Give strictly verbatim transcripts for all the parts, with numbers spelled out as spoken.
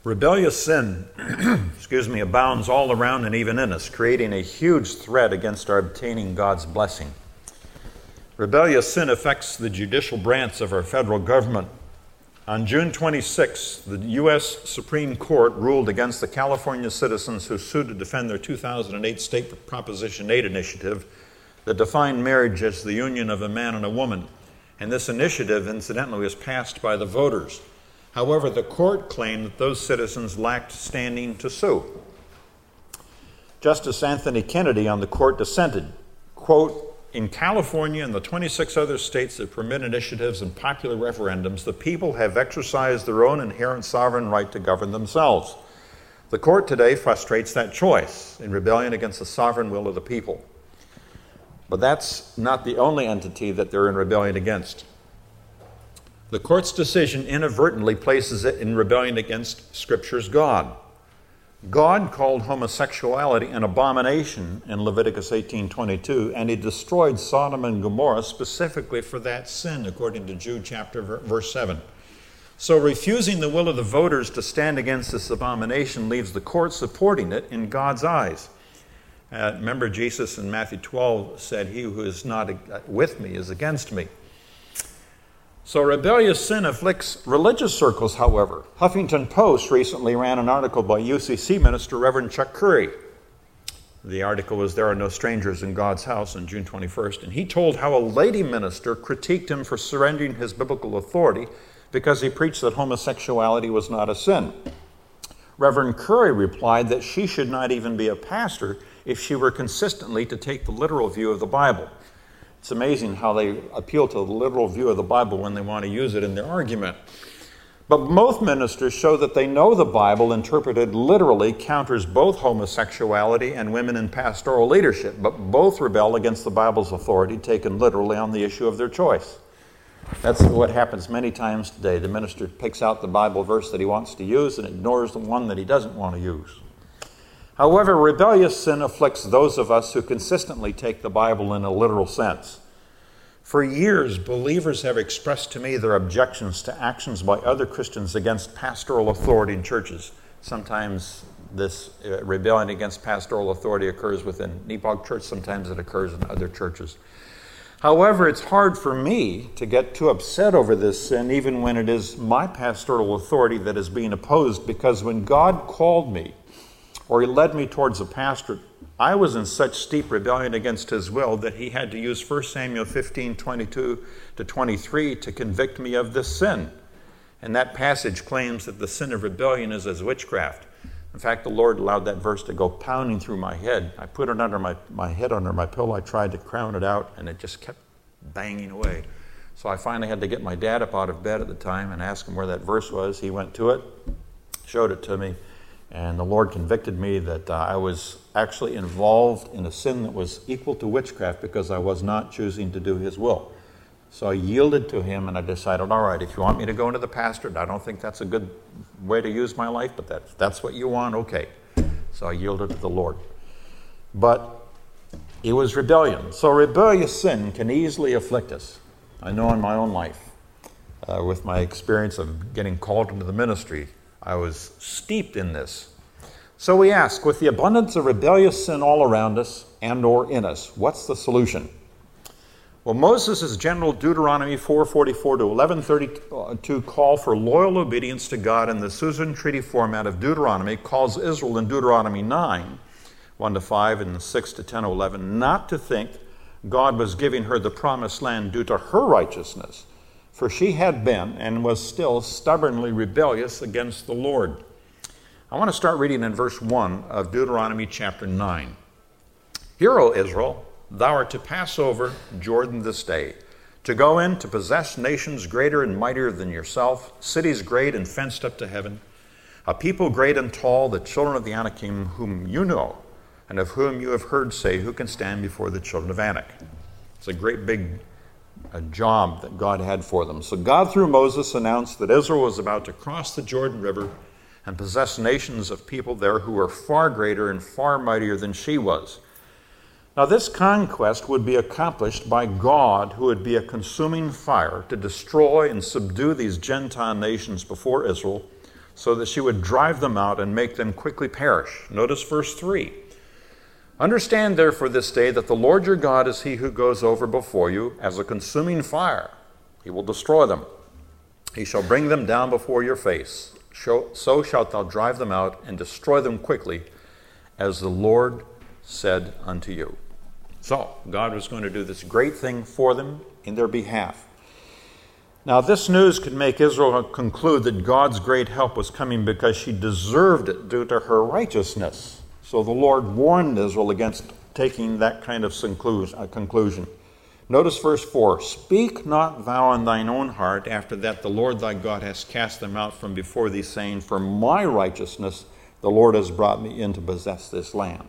Rebellious sin, excuse me, abounds all around and even in us, creating a huge threat against our obtaining God's blessing. Rebellious sin affects the judicial branch of our federal government. On June twenty-sixth, the U S Supreme Court ruled against the California citizens who sued to defend their two thousand eight state Proposition eight initiative that defined marriage as the union of a man and a woman. And this initiative, incidentally, was passed by the voters. However, the court claimed that those citizens lacked standing to sue. Justice Anthony Kennedy on the court dissented, quote, "In California and the twenty-six other states that permit initiatives and popular referendums, the people have exercised their own inherent sovereign right to govern themselves. The court today frustrates that choice in rebellion against the sovereign will of the people." But that's not the only entity that they're in rebellion against. The court's decision inadvertently places it in rebellion against Scripture's God. God called homosexuality an abomination in Leviticus eighteen twenty-two, and he destroyed Sodom and Gomorrah specifically for that sin, according to Jude chapter verse seven. So refusing the will of the voters to stand against this abomination leaves the court supporting it in God's eyes. Uh, remember, Jesus in Matthew twelve said, "He who is not with me is against me." So rebellious sin afflicts religious circles, however. Huffington Post recently ran an article by U C C minister Reverend Chuck Curry. The article was "There Are No Strangers in God's House" on June twenty-first, and he told how a lady minister critiqued him for surrendering his biblical authority because he preached that homosexuality was not a sin. Reverend Curry replied that she should not even be a pastor if she were consistently to take the literal view of the Bible. It's amazing how they appeal to the literal view of the Bible when they want to use it in their argument. But both ministers show that they know the Bible interpreted literally counters both homosexuality and women in pastoral leadership, but both rebel against the Bible's authority taken literally on the issue of their choice. That's what happens many times today. The minister picks out the Bible verse that he wants to use and ignores the one that he doesn't want to use. However, rebellious sin afflicts those of us who consistently take the Bible in a literal sense. For years, believers have expressed to me their objections to actions by other Christians against pastoral authority in churches. Sometimes this uh, rebellion against pastoral authority occurs within Nepog Church, sometimes it occurs in other churches. However, it's hard for me to get too upset over this sin, even when it is my pastoral authority that is being opposed, because when God called me, or he led me towards a pastorate, I was in such steep rebellion against his will that he had to use First Samuel fifteen, twenty-two to twenty-three to convict me of this sin. And that passage claims that the sin of rebellion is as witchcraft. In fact, the Lord allowed that verse to go pounding through my head. I put it under my, my head under my pillow. I tried to crown it out, and it just kept banging away. So I finally had to get my dad up out of bed at the time and ask him where that verse was. He went to it, showed it to me, and the Lord convicted me that uh, I was actually involved in a sin that was equal to witchcraft because I was not choosing to do his will. So I yielded to him, and I decided, all right, if you want me to go into the pastorate, I don't think that's a good way to use my life, but that, that's what you want, okay. So I yielded to the Lord. But it was rebellion. So rebellious sin can easily afflict us. I know in my own life, uh, with my experience of getting called into the ministry, I was steeped in this. So we ask, with the abundance of rebellious sin all around us and or in us, what's the solution? Well, Moses' general Deuteronomy four forty-four to eleven thirty-two call for loyal obedience to God in the Susan Treaty format of Deuteronomy calls Israel in Deuteronomy nine, one to five and six to ten to eleven, not to think God was giving her the promised land due to her righteousness, for she had been and was still stubbornly rebellious against the Lord. I want to start reading in verse one of Deuteronomy chapter nine. Hear, O Israel, thou art to pass over Jordan this day, to go in to possess nations greater and mightier than yourself, cities great and fenced up to heaven, a people great and tall, the children of the Anakim, whom you know, and of whom you have heard say, who can stand before the children of Anak. It's a great big a job that God had for them. So God, through Moses, announced that Israel was about to cross the Jordan River and possess nations of people there who were far greater and far mightier than she was. Now, this conquest would be accomplished by God, who would be a consuming fire to destroy and subdue these Gentile nations before Israel so that she would drive them out and make them quickly perish. Notice verse three. Understand therefore this day that the Lord your God is he who goes over before you as a consuming fire. He will destroy them. He shall bring them down before your face. So shalt thou drive them out and destroy them quickly, as the Lord said unto you. So God was going to do this great thing for them in their behalf. Now this news could make Israel conclude that God's great help was coming because she deserved it due to her righteousness. So the Lord warned Israel against taking that kind of conclusion. Notice verse four. Speak not thou in thine own heart after that the Lord thy God has cast them out from before thee, saying, for my righteousness the Lord has brought me in to possess this land.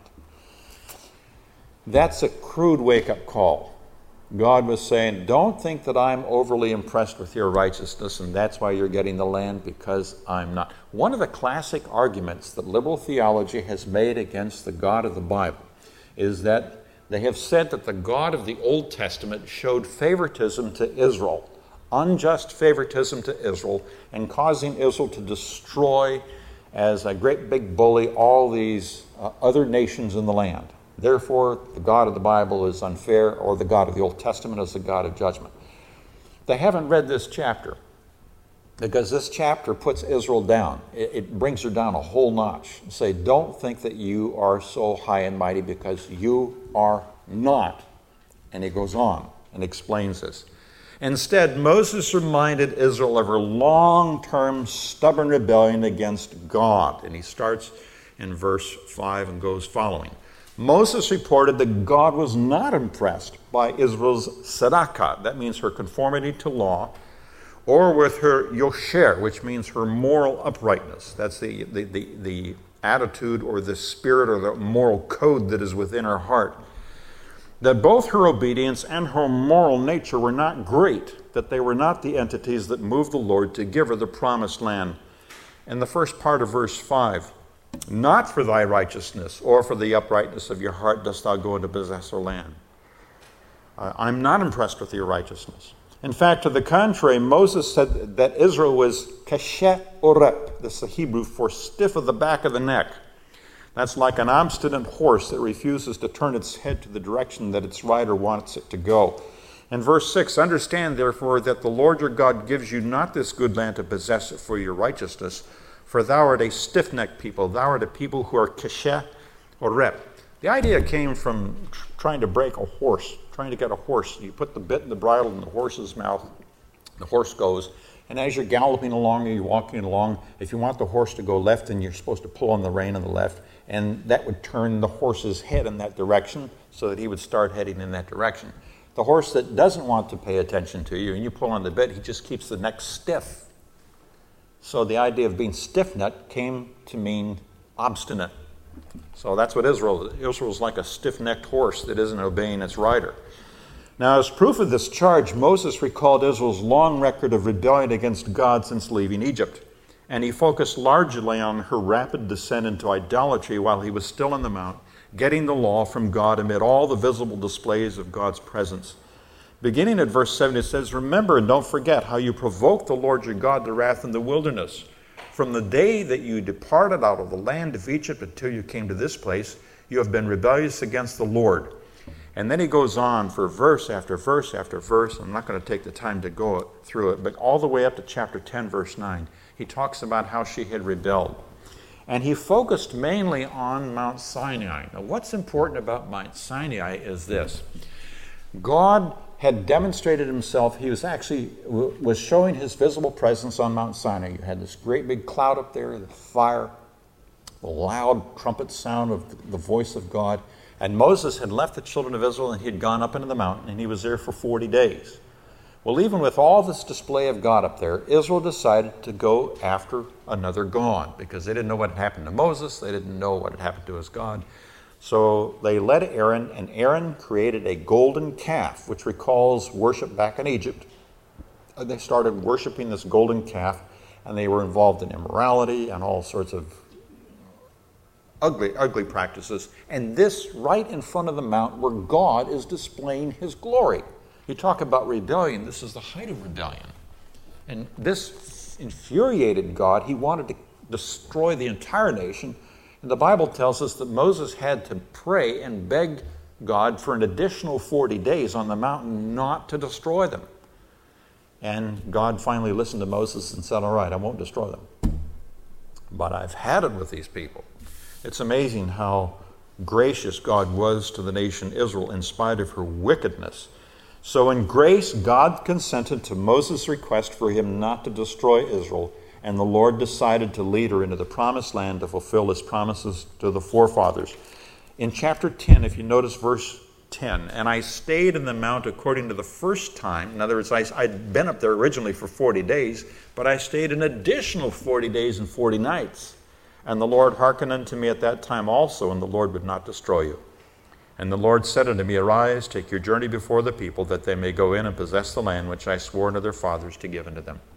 That's a crude wake-up call. God was saying, don't think that I'm overly impressed with your righteousness and that's why you're getting the land, because I'm not. One of the classic arguments that liberal theology has made against the God of the Bible is that they have said that the God of the Old Testament showed favoritism to Israel, unjust favoritism to Israel, and causing Israel to destroy as a great big bully all these uh, other nations in the land. Therefore, the God of the Bible is unfair, or the God of the Old Testament is the God of judgment. They haven't read this chapter, because this chapter puts Israel down. It, it brings her down a whole notch. Say, don't think that you are so high and mighty, because you are not. And he goes on and explains this. Instead, Moses reminded Israel of her long-term stubborn rebellion against God. And he starts in verse five and goes following. Moses reported that God was not impressed by Israel's tzedakah, that means her conformity to law, or with her yosher, which means her moral uprightness. That's the, the, the, the attitude or the spirit or the moral code that is within her heart. That both her obedience and her moral nature were not great, that they were not the entities that moved the Lord to give her the promised land. In the first part of verse five, not for thy righteousness or for the uprightness of your heart dost thou go to possess her land. Uh, I'm not impressed with your righteousness. In fact, to the contrary, Moses said that Israel was kashet orep. This is the Hebrew for stiff of the back of the neck. That's like an obstinate horse that refuses to turn its head to the direction that its rider wants it to go. In verse six, understand therefore that the Lord your God gives you not this good land to possess it for your righteousness, for thou art a stiff-necked people. Thou art a people who are kashet orep. The idea came from trying to break a horse, trying to get a horse. You put the bit and the bridle in the horse's mouth, the horse goes, and as you're galloping along or you're walking along, if you want the horse to go left, then you're supposed to pull on the rein on the left, and that would turn the horse's head in that direction so that he would start heading in that direction. The horse that doesn't want to pay attention to you and you pull on the bit, he just keeps the neck stiff. So the idea of being stiff-necked came to mean obstinate. So that's what Israel is. Israel is like a stiff-necked horse that isn't obeying its rider. Now, as proof of this charge, Moses recalled Israel's long record of rebellion against God since leaving Egypt. And he focused largely on her rapid descent into idolatry while he was still on the mount, getting the law from God amid all the visible displays of God's presence. Beginning at verse seven, it says, remember and don't forget how you provoked the Lord your God to wrath in the wilderness. From the day that you departed out of the land of Egypt until you came to this place, you have been rebellious against the Lord. And then he goes on for verse after verse after verse. I'm not going to take the time to go through it, but all the way up to chapter ten, verse nine, he talks about how she had rebelled. And he focused mainly on Mount Sinai. Now, what's important about Mount Sinai is this. God had demonstrated himself. He was actually was showing his visible presence on Mount Sinai. You had this great big cloud up there, the fire, the loud trumpet sound of the voice of God. And Moses had left the children of Israel and he had gone up into the mountain and he was there for forty days. Well, even with all this display of God up there, Israel decided to go after another God because they didn't know what had happened to Moses. They didn't know what had happened to his God. So they led Aaron, and Aaron created a golden calf, which recalls worship back in Egypt. They started worshiping this golden calf, and they were involved in immorality and all sorts of ugly, ugly practices. And this right in front of the mount where God is displaying his glory. You talk about rebellion. This is the height of rebellion. And this infuriated God. He wanted to destroy the entire nation. And the Bible tells us that Moses had to pray and beg God for an additional forty days on the mountain not to destroy them. And God finally listened to Moses and said, all right, I won't destroy them. But I've had it with these people. It's amazing how gracious God was to the nation Israel in spite of her wickedness. So in grace, God consented to Moses' request for him not to destroy Israel, and the Lord decided to lead her into the promised land to fulfill his promises to the forefathers. In chapter ten, if you notice verse ten, and I stayed in the mount according to the first time. In other words, I, I'd been up there originally for forty days, but I stayed an additional forty days and forty nights. And the Lord hearkened unto me at that time also, and the Lord would not destroy you. And the Lord said unto me, arise, take your journey before the people, that they may go in and possess the land which I swore unto their fathers to give unto them.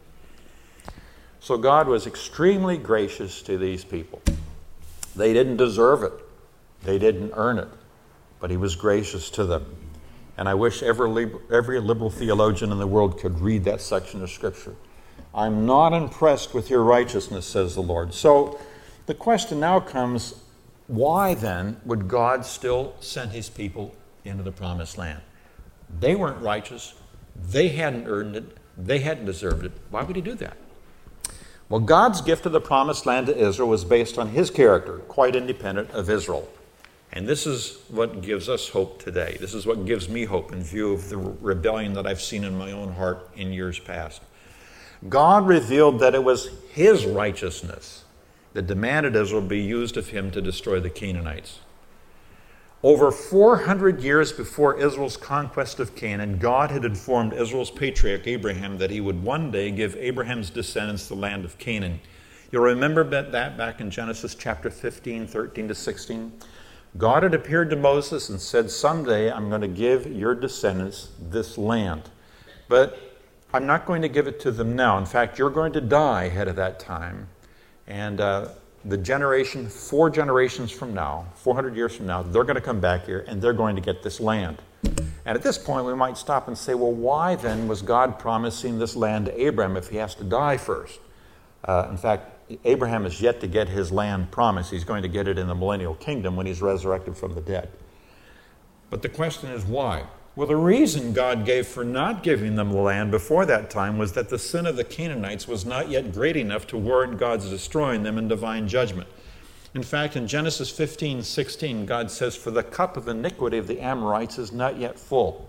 So God was extremely gracious to these people. They didn't deserve it. They didn't earn it. But he was gracious to them. And I wish every, every liberal theologian in the world could read that section of Scripture. I'm not impressed with your righteousness, says the Lord. So the question now comes, why then would God still send his people into the promised land? They weren't righteous. They hadn't earned it. They hadn't deserved it. Why would he do that? Well, God's gift of the promised land to Israel was based on his character, quite independent of Israel. And this is what gives us hope today. This is what gives me hope in view of the rebellion that I've seen in my own heart in years past. God revealed that it was his righteousness that demanded Israel be used of him to destroy the Canaanites. Over four hundred years before Israel's conquest of Canaan, God had informed Israel's patriarch Abraham that he would one day give Abraham's descendants the land of Canaan. You'll remember that back in Genesis chapter fifteen, thirteen to sixteen. God had appeared to Moses and said, someday I'm going to give your descendants this land. But I'm not going to give it to them now. In fact, you're going to die ahead of that time. And uh, the generation, four generations from now, four hundred years from now, they're going to come back here and they're going to get this land. And at this point, we might stop and say, well, why then was God promising this land to Abraham if he has to die first? Uh, in fact, Abraham is yet to get his land promised. He's going to get it in the millennial kingdom when he's resurrected from the dead. But the question is why? Well, the reason God gave for not giving them the land before that time was that the sin of the Canaanites was not yet great enough to warrant God's destroying them in divine judgment. In fact, in Genesis fifteen, sixteen, God says, for the cup of iniquity of the Amorites is not yet full.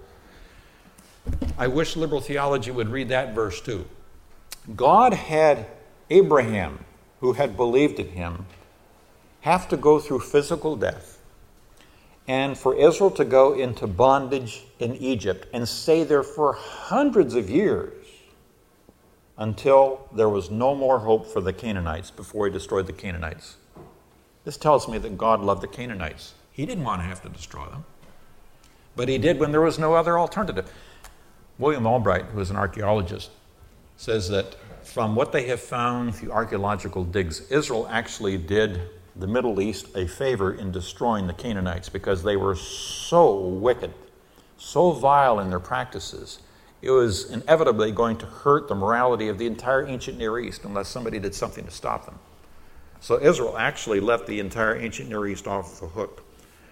I wish liberal theology would read that verse too. God had Abraham, who had believed in him, have to go through physical death, and for Israel to go into bondage in Egypt and stay there for hundreds of years until there was no more hope for the Canaanites before he destroyed the Canaanites. This tells me that God loved the Canaanites. He didn't want to have to destroy them, but he did when there was no other alternative. William Albright, who is an archaeologist, says that from what they have found through archaeological digs, Israel actually did the Middle East a favor in destroying the Canaanites because they were so wicked, so vile in their practices. It was inevitably going to hurt the morality of the entire ancient Near East unless somebody did something to stop them. So Israel actually left the entire ancient Near East off the hook.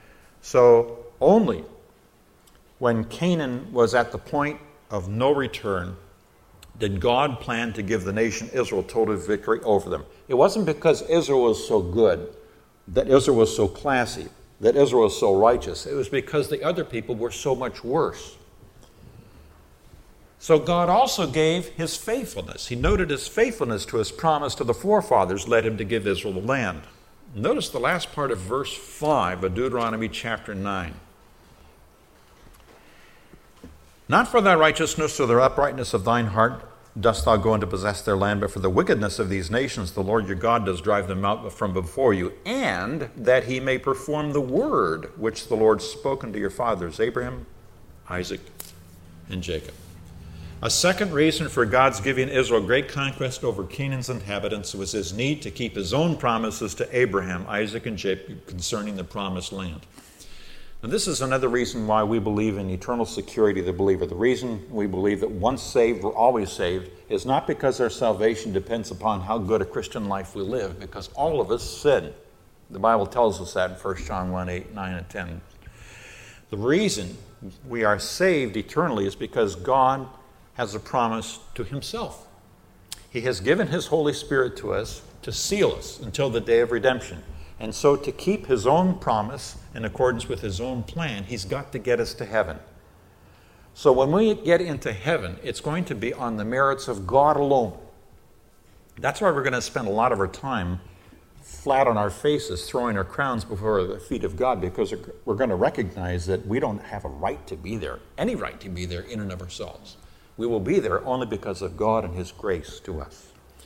So only when Canaan was at the point of no return did God plan to give the nation Israel total victory over them. It wasn't because Israel was so good, that Israel was so classy, that Israel was so righteous. It was because the other people were so much worse. So God also gave his faithfulness. He noted his faithfulness to his promise to the forefathers led him to give Israel the land. Notice the last part of verse five of Deuteronomy chapter nine. Not for thy righteousness or the uprightness of thine heart dost thou go in to possess their land, but for the wickedness of these nations the Lord your God does drive them out from before you, and that he may perform the word which the Lord spoke unto your fathers, Abraham, Isaac, and Jacob. A second reason for God's giving Israel great conquest over Canaan's inhabitants was his need to keep his own promises to Abraham, Isaac, and Jacob concerning the promised land. And this is another reason why we believe in eternal security of the believer. The reason we believe that once saved, we're always saved, is not because our salvation depends upon how good a Christian life we live, because all of us sin. The Bible tells us that in First John one, eight, nine, and ten. The reason we are saved eternally is because God has a promise to himself. He has given his Holy Spirit to us to seal us until the day of redemption. And so to keep his own promise in accordance with his own plan, he's got to get us to heaven. So when we get into heaven, it's going to be on the merits of God alone. That's why we're going to spend a lot of our time flat on our faces, throwing our crowns before the feet of God, because we're going to recognize that we don't have a right to be there, any right to be there in and of ourselves. We will be there only because of God and his grace to us.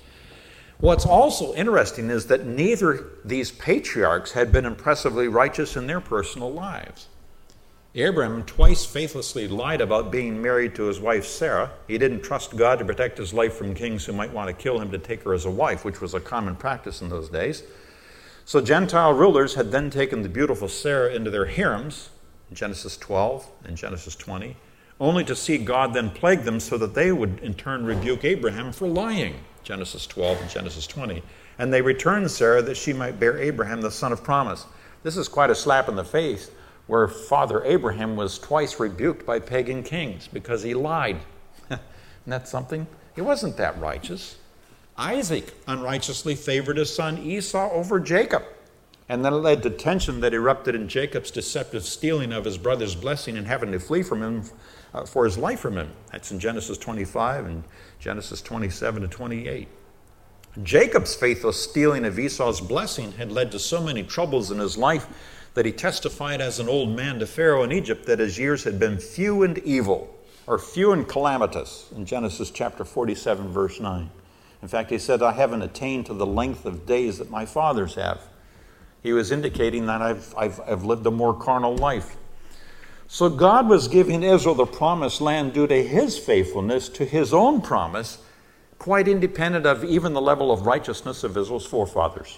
What's also interesting is that neither these patriarchs had been impressively righteous in their personal lives. Abraham twice faithlessly lied about being married to his wife Sarah. He didn't trust God to protect his life from kings who might want to kill him to take her as a wife, which was a common practice in those days. So Gentile rulers had then taken the beautiful Sarah into their harems, in Genesis twelve and Genesis twenty, only to see God then plague them so that they would in turn rebuke Abraham for lying, Genesis twelve and Genesis twenty. And they returned Sarah that she might bear Abraham the son of promise. This is quite a slap in the face, where Father Abraham was twice rebuked by pagan kings because he lied. Isn't that something? He wasn't that righteous. Isaac unrighteously favored his son Esau over Jacob. And then it led to tension that erupted in Jacob's deceptive stealing of his brother's blessing and having to flee from him uh, for his life from him. That's in Genesis twenty-five and Genesis twenty-seven to twenty-eight. Jacob's faithless stealing of Esau's blessing had led to so many troubles in his life that he testified as an old man to Pharaoh in Egypt that his years had been few and evil, or few and calamitous, in Genesis chapter forty-seven, verse nine. In fact, he said, I haven't attained to the length of days that my fathers have. He was indicating that I've, I've, I've lived a more carnal life. So God was giving Israel the promised land due to his faithfulness to his own promise, quite independent of even the level of righteousness of Israel's forefathers.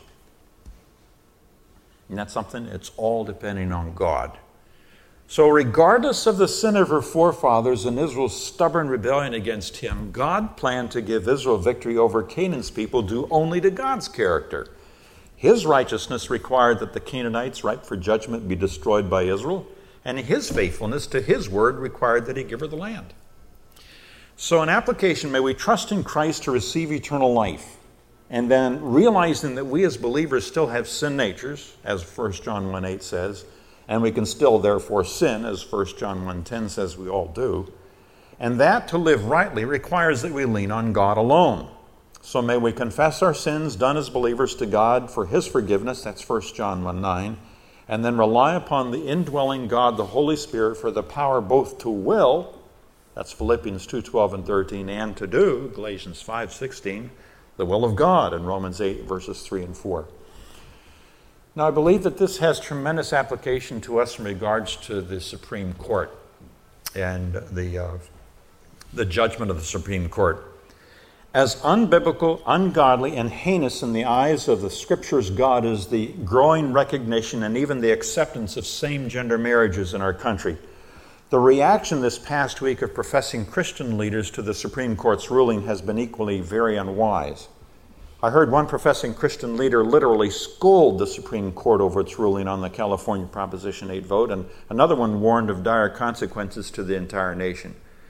And that's something, it's all depending on God. So regardless of the sin of her forefathers and Israel's stubborn rebellion against him, God planned to give Israel victory over Canaan's people due only to God's character. His righteousness required that the Canaanites, ripe for judgment, be destroyed by Israel, and his faithfulness to his word required that he give her the land. So in application, may we trust in Christ to receive eternal life, and then realizing that we as believers still have sin natures, as First John one eight says, and we can still therefore sin, as First John one ten says we all do, and that to live rightly requires that we lean on God alone. So may we confess our sins done as believers to God for his forgiveness, that's First John one nine, and then rely upon the indwelling God, the Holy Spirit, for the power both to will, that's Philippians two twelve and thirteen, and to do, Galatians five sixteen, the will of God in Romans eight, verses three and four. Now, I believe that this has tremendous application to us in regards to the Supreme Court and the, uh, the judgment of the Supreme Court. As unbiblical, ungodly, and heinous in the eyes of the Scripture's God is the growing recognition and even the acceptance of same-gender marriages in our country. The reaction this past week of professing Christian leaders to the Supreme Court's ruling has been equally very unwise. I heard one professing Christian leader literally scold the Supreme Court over its ruling on the California Proposition eight vote, and another one warned of dire consequences to the entire nation.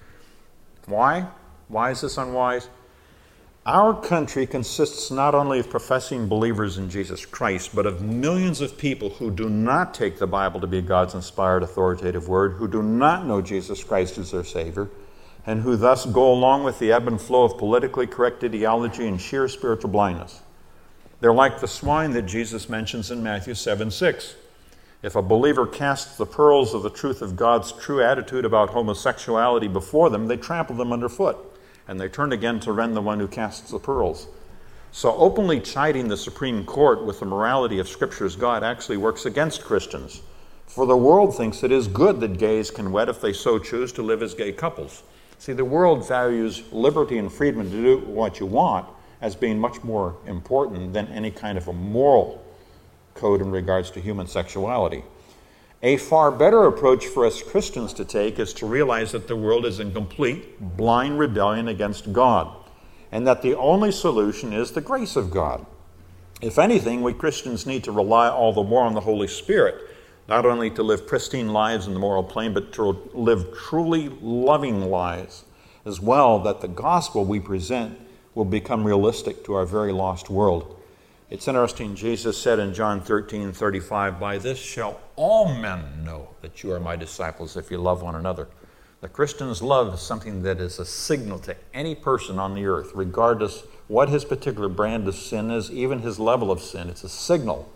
Why? Why is this unwise? Our country consists not only of professing believers in Jesus Christ, but of millions of people who do not take the Bible to be God's inspired, authoritative word, who do not know Jesus Christ as their Savior, and who thus go along with the ebb and flow of politically correct ideology and sheer spiritual blindness. They're like the swine that Jesus mentions in Matthew seven six. If a believer casts the pearls of the truth of God's true attitude about homosexuality before them, they trample them underfoot, and they turn again to rend the one who casts the pearls. So openly chiding the Supreme Court with the morality of Scripture's God actually works against Christians. For the world thinks it is good that gays can wed if they so choose to live as gay couples. See, the world values liberty and freedom to do what you want as being much more important than any kind of a moral code in regards to human sexuality. A far better approach for us Christians to take is to realize that the world is in complete, blind rebellion against God, and that the only solution is the grace of God. If anything, we Christians need to rely all the more on the Holy Spirit, not only to live pristine lives in the moral plane, but to live truly loving lives as well, that the gospel we present will become realistic to our very lost world. It's interesting, Jesus said in John thirteen thirty-five, "By this shall all men know that you are my disciples, if you love one another." The Christian's love is something that is a signal to any person on the earth, regardless what his particular brand of sin is, even his level of sin. It's a signal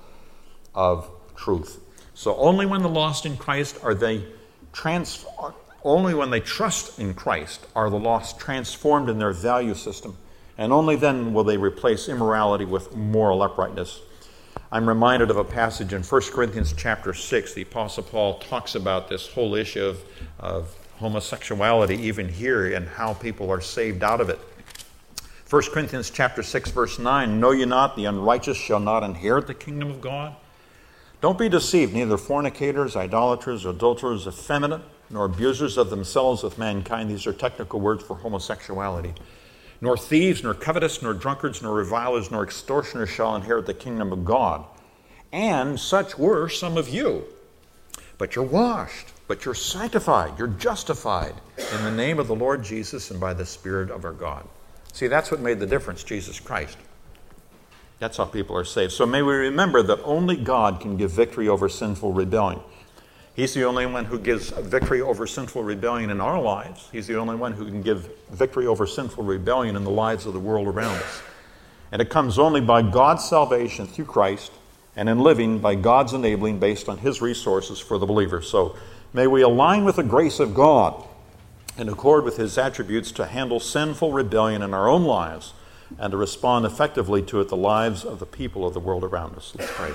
of truth. So only when the lost in Christ are they trans only when they trust in Christ are the lost transformed in their value system. And only then will they replace immorality with moral uprightness. I'm reminded of a passage in First Corinthians chapter six. The Apostle Paul talks about this whole issue of, of homosexuality even here and how people are saved out of it. First Corinthians chapter six, verse nine, "Know ye not the unrighteous shall not inherit the kingdom of God? Don't be deceived, neither fornicators, idolaters, adulterers, effeminate, nor abusers of themselves with mankind." These are technical words for homosexuality. "Nor thieves, nor covetous, nor drunkards, nor revilers, nor extortioners shall inherit the kingdom of God. And such were some of you. But you're washed, but you're sanctified, you're justified in the name of the Lord Jesus and by the Spirit of our God." See, that's what made the difference, Jesus Christ. That's how people are saved. So may we remember that only God can give victory over sinful rebellion. He's the only one who gives victory over sinful rebellion in our lives. He's the only one who can give victory over sinful rebellion in the lives of the world around us. And it comes only by God's salvation through Christ and in living by God's enabling based on His resources for the believer. So may we align with the grace of God in accord with His attributes to handle sinful rebellion in our own lives and to respond effectively to it the lives of the people of the world around us. Let's pray.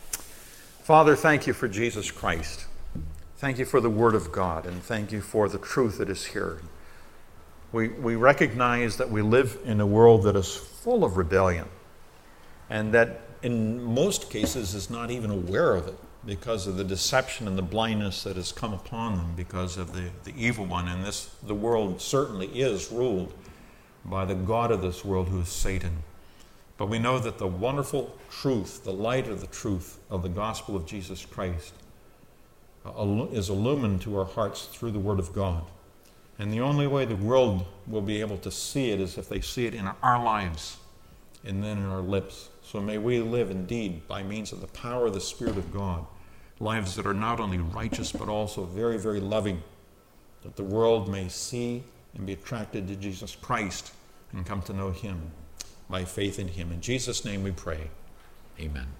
Father, thank you for Jesus Christ. Thank you for the Word of God, and thank you for the truth that is here. We, we recognize that we live in a world that is full of rebellion, and that in most cases is not even aware of it because of the deception and the blindness that has come upon them because of the, the evil one. And this, the world certainly is ruled by the god of this world, who is Satan. But we know that the wonderful truth, the light of the truth of the gospel of Jesus Christ is illumined to our hearts through the Word of God. And the only way the world will be able to see it is if they see it in our lives and then in our lips. So may we live indeed by means of the power of the Spirit of God, lives that are not only righteous but also very, very loving, that the world may see and be attracted to Jesus Christ and come to know Him by faith in Him. In Jesus' name we pray. Amen.